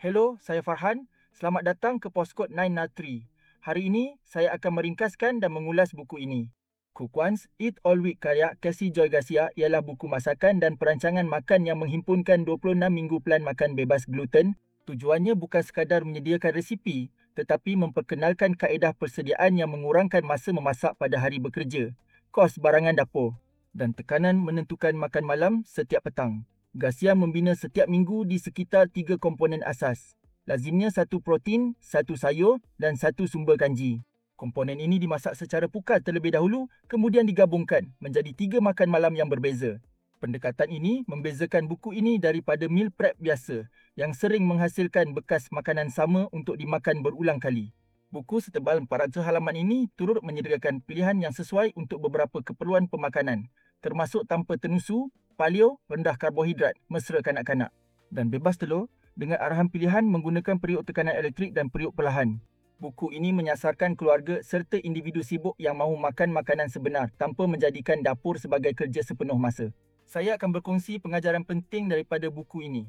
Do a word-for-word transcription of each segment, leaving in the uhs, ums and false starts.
Hello, saya Farhan. Selamat datang ke Poskod sembilan Natri. Hari ini, saya akan meringkaskan dan mengulas buku ini. Cook Once, Eat All Week karya Casey Joy Garcia ialah buku masakan dan perancangan makan yang menghimpunkan dua puluh enam minggu plan makan bebas gluten. Tujuannya bukan sekadar menyediakan resipi, tetapi memperkenalkan kaedah persediaan yang mengurangkan masa memasak pada hari bekerja, kos barangan dapur, dan tekanan menentukan makan malam setiap petang. Garcia membina setiap minggu di sekitar tiga komponen asas. Lazimnya satu protein, satu sayur dan satu sumber kanji. Komponen ini dimasak secara pukal terlebih dahulu, kemudian digabungkan menjadi tiga makan malam yang berbeza. Pendekatan ini membezakan buku ini daripada meal prep biasa yang sering menghasilkan bekas makanan sama untuk dimakan berulang kali. Buku setebal empat ratus halaman ini turut menyediakan pilihan yang sesuai untuk beberapa keperluan pemakanan, termasuk tanpa tenusu, paleo, rendah karbohidrat, mesra kanak-kanak, dan bebas telur dengan arahan pilihan menggunakan periuk tekanan elektrik dan periuk perlahan. Buku ini menyasarkan keluarga serta individu sibuk yang mahu makan makanan sebenar tanpa menjadikan dapur sebagai kerja sepenuh masa. Saya akan berkongsi pengajaran penting daripada buku ini.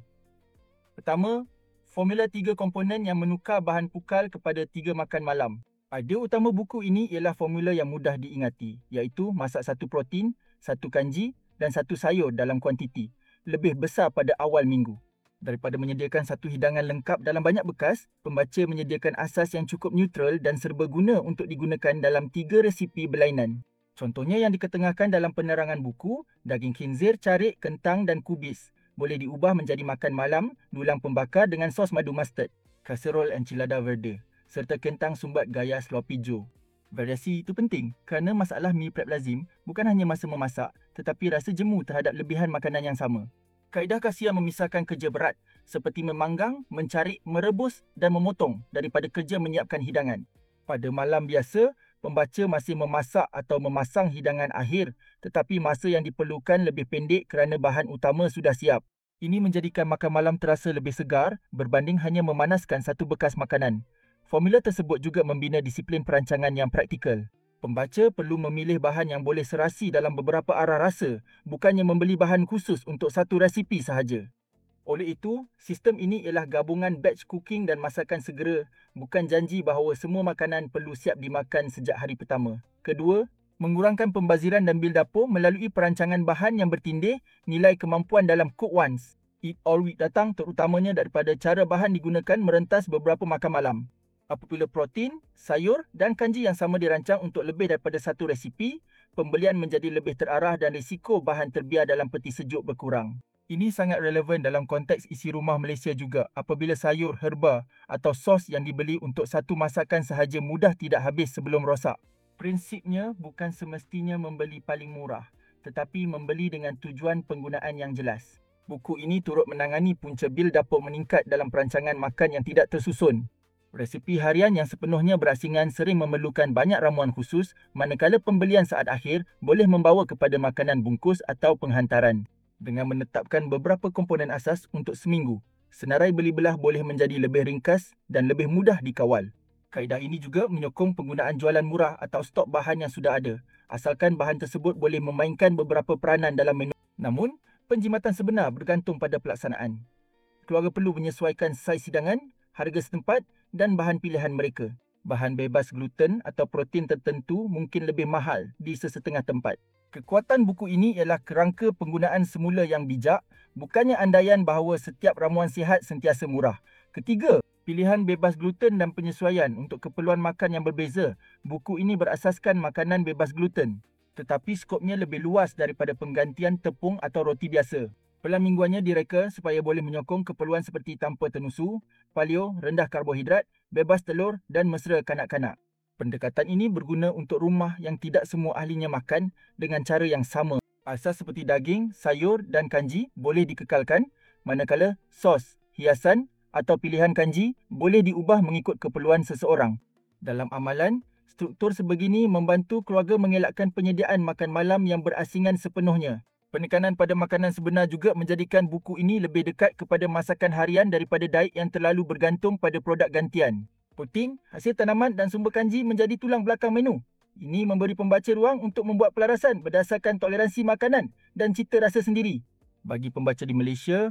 Pertama, formula tiga komponen yang menukar bahan pukal kepada tiga makan malam. Idea utama buku ini ialah formula yang mudah diingati, iaitu masak satu protein, satu kanji dan satu sayur dalam kuantiti lebih besar pada awal minggu. Daripada menyediakan satu hidangan lengkap dalam banyak bekas, pembaca menyediakan asas yang cukup neutral dan serbaguna untuk digunakan dalam tiga resipi berlainan. Contohnya yang diketengahkan dalam penerangan buku, daging khinzir, carik, kentang dan kubis boleh diubah menjadi makan malam, dulang pembakar dengan sos madu mustard, kaserol enchilada verde, serta kentang sumbat gaya sloppy joe. Variasi itu penting kerana masalah meal prep lazim bukan hanya masa memasak tetapi rasa jemu terhadap lebihan makanan yang sama. Kaedah Garcia memisahkan kerja berat seperti memanggang, mencari, merebus dan memotong daripada kerja menyiapkan hidangan. Pada malam biasa, pembaca masih memasak atau memasang hidangan akhir tetapi masa yang diperlukan lebih pendek kerana bahan utama sudah siap. Ini menjadikan makan malam terasa lebih segar berbanding hanya memanaskan satu bekas makanan. Formula tersebut juga membina disiplin perancangan yang praktikal. Pembaca perlu memilih bahan yang boleh serasi dalam beberapa arah rasa, bukannya membeli bahan khusus untuk satu resipi sahaja. Oleh itu, sistem ini ialah gabungan batch cooking dan masakan segera, bukan janji bahawa semua makanan perlu siap dimakan sejak hari pertama. Kedua, mengurangkan pembaziran dan bil dapur melalui perancangan bahan yang bertindih, nilai kemampuan dalam Cook Once, Eat All Week datang terutamanya daripada cara bahan digunakan merentas beberapa makan malam. Apabila protein, sayur dan kanji yang sama dirancang untuk lebih daripada satu resipi, pembelian menjadi lebih terarah dan risiko bahan terbiar dalam peti sejuk berkurang. Ini sangat relevan dalam konteks isi rumah Malaysia juga apabila sayur, herba atau sos yang dibeli untuk satu masakan sahaja mudah tidak habis sebelum rosak. Prinsipnya bukan semestinya membeli paling murah, tetapi membeli dengan tujuan penggunaan yang jelas. Buku ini turut menangani punca bil dapur meningkat dalam perancangan makan yang tidak tersusun. Resipi harian yang sepenuhnya berasingan sering memerlukan banyak ramuan khusus, manakala pembelian saat akhir boleh membawa kepada makanan bungkus atau penghantaran. Dengan menetapkan beberapa komponen asas untuk seminggu, senarai beli belah boleh menjadi lebih ringkas dan lebih mudah dikawal. Kaedah ini juga menyokong penggunaan jualan murah atau stok bahan yang sudah ada, asalkan bahan tersebut boleh memainkan beberapa peranan dalam menu. Namun, penjimatan sebenar bergantung pada pelaksanaan. Keluarga perlu menyesuaikan saiz hidangan, harga setempat dan bahan pilihan mereka. Bahan bebas gluten atau protein tertentu mungkin lebih mahal di sesetengah tempat. Kekuatan buku ini ialah kerangka penggunaan semula yang bijak, bukannya andaian bahawa setiap ramuan sihat sentiasa murah. Ketiga, pilihan bebas gluten dan penyesuaian untuk keperluan makan yang berbeza. Buku ini berasaskan makanan bebas gluten, tetapi skopnya lebih luas daripada penggantian tepung atau roti biasa. Pelan mingguannya direka supaya boleh menyokong keperluan seperti tanpa tenusu, paleo, rendah karbohidrat, bebas telur dan mesra kanak-kanak. Pendekatan ini berguna untuk rumah yang tidak semua ahlinya makan dengan cara yang sama. Asas seperti daging, sayur dan kanji boleh dikekalkan, manakala sos, hiasan atau pilihan kanji boleh diubah mengikut keperluan seseorang. Dalam amalan, struktur sebegini membantu keluarga mengelakkan penyediaan makan malam yang berasingan sepenuhnya. Penekanan pada makanan sebenar juga menjadikan buku ini lebih dekat kepada masakan harian daripada diet yang terlalu bergantung pada produk gantian. Puting, hasil tanaman dan sumber kanji menjadi tulang belakang menu. Ini memberi pembaca ruang untuk membuat pelarasan berdasarkan toleransi makanan dan cita rasa sendiri. Bagi pembaca di Malaysia,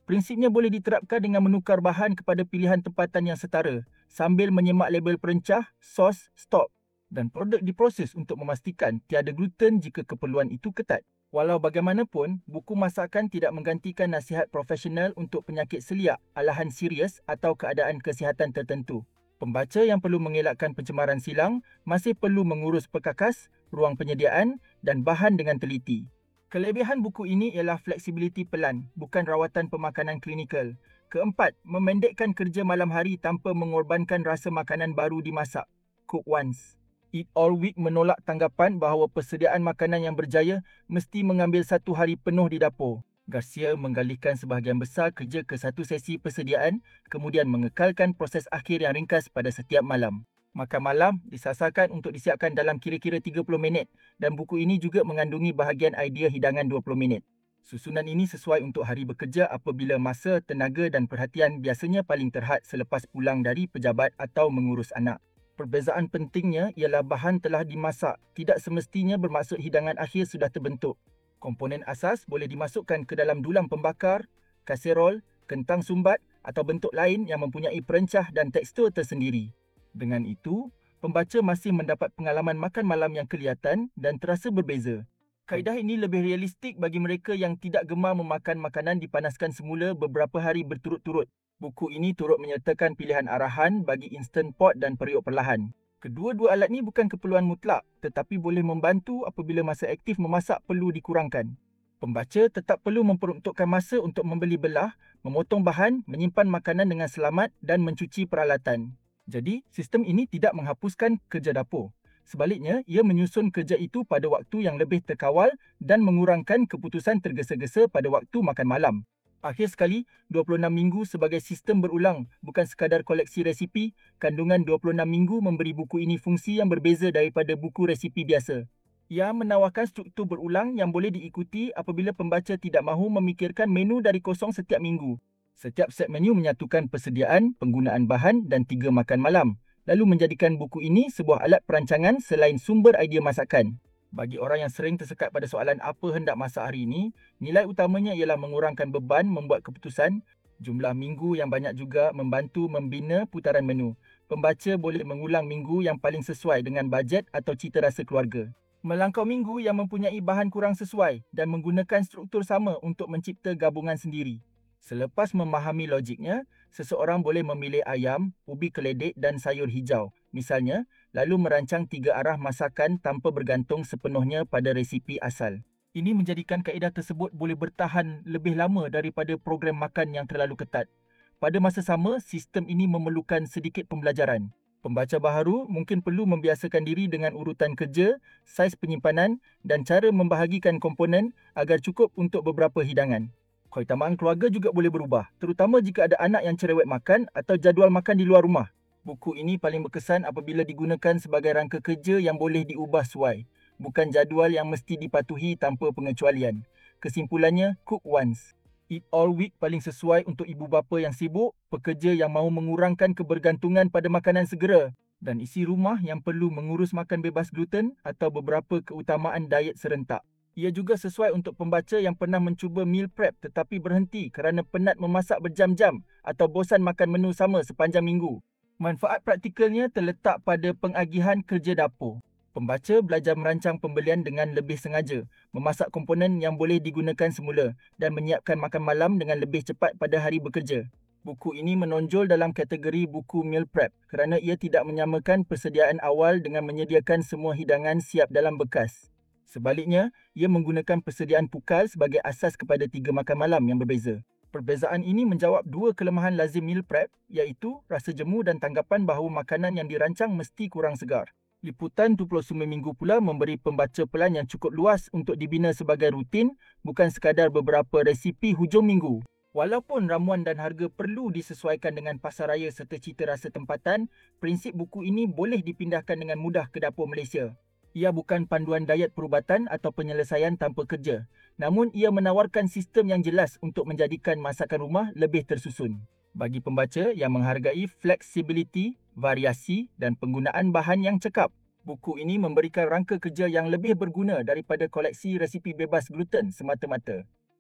Prinsipnya boleh diterapkan dengan menukar bahan kepada pilihan tempatan yang setara sambil menyemak label perencah, sos, stok dan produk diproses untuk memastikan tiada gluten jika keperluan itu ketat. Walau bagaimanapun, buku masakan tidak menggantikan nasihat profesional untuk penyakit seliak, alahan serius atau keadaan kesihatan tertentu. Pembaca yang perlu mengelakkan pencemaran silang masih perlu mengurus perkakas, ruang penyediaan dan bahan dengan teliti. Kelebihan buku ini ialah fleksibiliti pelan, bukan rawatan pemakanan klinikal. Keempat, memendekkan kerja malam hari tanpa mengorbankan rasa makanan baru dimasak. Cook once. Eat All Week menolak tanggapan bahawa persediaan makanan yang berjaya mesti mengambil satu hari penuh di dapur. Garcia menggalihkan sebahagian besar kerja ke satu sesi persediaan, kemudian mengekalkan proses akhir yang ringkas pada setiap malam. Makan malam disasarkan untuk disiapkan dalam kira-kira tiga puluh minit dan buku ini juga mengandungi bahagian idea hidangan dua puluh minit. Susunan ini sesuai untuk hari bekerja apabila masa, tenaga dan perhatian biasanya paling terhad selepas pulang dari pejabat atau mengurus anak. Perbezaan pentingnya ialah bahan telah dimasak, tidak semestinya bermaksud hidangan akhir sudah terbentuk. Komponen asas boleh dimasukkan ke dalam dulang pembakar, kaserol, kentang sumbat atau bentuk lain yang mempunyai perencah dan tekstur tersendiri. Dengan itu, pembaca masih mendapat pengalaman makan malam yang kelihatan dan terasa berbeza. Kaedah ini lebih realistik bagi mereka yang tidak gemar memakan makanan dipanaskan semula beberapa hari berturut-turut. Buku ini turut menyertakan pilihan arahan bagi instant pot dan periuk perlahan. Kedua-dua alat ini bukan keperluan mutlak tetapi boleh membantu apabila masa aktif memasak perlu dikurangkan. Pembaca tetap perlu memperuntukkan masa untuk membeli belah, memotong bahan, menyimpan makanan dengan selamat dan mencuci peralatan. Jadi, sistem ini tidak menghapuskan kerja dapur. Sebaliknya, ia menyusun kerja itu pada waktu yang lebih terkawal dan mengurangkan keputusan tergesa-gesa pada waktu makan malam. Akhir sekali, dua puluh enam minggu sebagai sistem berulang bukan sekadar koleksi resipi. Kandungan dua puluh enam minggu memberi buku ini fungsi yang berbeza daripada buku resipi biasa. Ia menawarkan struktur berulang yang boleh diikuti apabila pembaca tidak mahu memikirkan menu dari kosong setiap minggu. Setiap set menu menyatukan persediaan, penggunaan bahan dan tiga makan malam, lalu menjadikan buku ini sebuah alat perancangan selain sumber idea masakan. Bagi orang yang sering tersekat pada soalan apa hendak masak hari ini, nilai utamanya ialah mengurangkan beban membuat keputusan. Jumlah minggu yang banyak juga membantu membina putaran menu. Pembaca boleh mengulang minggu yang paling sesuai dengan bajet atau cita rasa keluarga. Melangkau minggu yang mempunyai bahan kurang sesuai dan menggunakan struktur sama untuk mencipta gabungan sendiri. Selepas memahami logiknya, seseorang boleh memilih ayam, ubi keledek dan sayur hijau, misalnya, lalu merancang tiga arah masakan tanpa bergantung sepenuhnya pada resipi asal. Ini menjadikan kaedah tersebut boleh bertahan lebih lama daripada program makan yang terlalu ketat. Pada masa sama, sistem ini memerlukan sedikit pembelajaran. Pembaca baharu mungkin perlu membiasakan diri dengan urutan kerja, saiz penyimpanan dan cara membahagikan komponen agar cukup untuk beberapa hidangan. Keutamaan keluarga juga boleh berubah, terutama jika ada anak yang cerewet makan atau jadual makan di luar rumah. Buku ini paling berkesan apabila digunakan sebagai rangka kerja yang boleh diubah suai, bukan jadual yang mesti dipatuhi tanpa pengecualian. Kesimpulannya, cook once. Eat All Week paling sesuai untuk ibu bapa yang sibuk, pekerja yang mahu mengurangkan kebergantungan pada makanan segera, dan isi rumah yang perlu mengurus makan bebas gluten atau beberapa keutamaan diet serentak. Ia juga sesuai untuk pembaca yang pernah mencuba meal prep tetapi berhenti kerana penat memasak berjam-jam atau bosan makan menu sama sepanjang minggu. Manfaat praktikalnya terletak pada pengagihan kerja dapur. Pembaca belajar merancang pembelian dengan lebih sengaja, memasak komponen yang boleh digunakan semula dan menyiapkan makan malam dengan lebih cepat pada hari bekerja. Buku ini menonjol dalam kategori buku meal prep kerana ia tidak menyamakan persediaan awal dengan menyediakan semua hidangan siap dalam bekas. Sebaliknya, ia menggunakan persediaan pukal sebagai asas kepada tiga makan malam yang berbeza. Perbezaan ini menjawab dua kelemahan lazim meal prep, iaitu rasa jemu dan tanggapan bahawa makanan yang dirancang mesti kurang segar. Liputan dua puluh sembilan minggu pula memberi pembaca pelan yang cukup luas untuk dibina sebagai rutin, bukan sekadar beberapa resipi hujung minggu. Walaupun ramuan dan harga perlu disesuaikan dengan pasaraya serta cita rasa tempatan, prinsip buku ini boleh dipindahkan dengan mudah ke dapur Malaysia. Ia bukan panduan diet perubatan atau penyelesaian tanpa kerja. Namun ia menawarkan sistem yang jelas untuk menjadikan masakan rumah lebih tersusun. Bagi pembaca yang menghargai fleksibiliti, variasi dan penggunaan bahan yang cekap, buku ini memberikan rangka kerja yang lebih berguna daripada koleksi resipi bebas gluten semata-mata.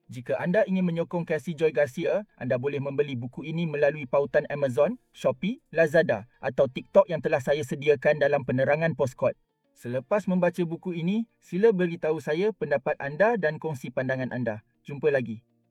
Jika anda ingin menyokong Cassie Joy Garcia, anda boleh membeli buku ini melalui pautan Amazon, Shopee, Lazada atau TikTok yang telah saya sediakan dalam penerangan Postkod. Selepas membaca buku ini, sila beritahu saya pendapat anda dan kongsi pandangan anda. Jumpa lagi.